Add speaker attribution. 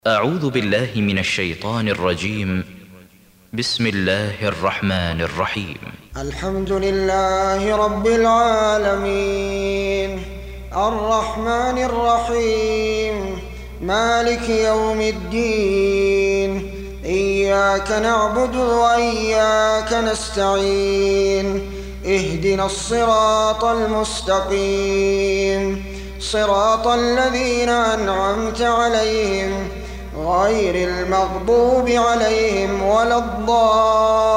Speaker 1: أعوذ بالله من الشيطان الرجيم. بسم الله الرحمن الرحيم.
Speaker 2: الحمد لله رب العالمين الرحمن الرحيم مالك يوم الدين. إياك نعبد وإياك نستعين. اهدنا الصراط المستقيم صراط الذين أنعمت عليهم غير المغضوب عليهم ولا الضالين.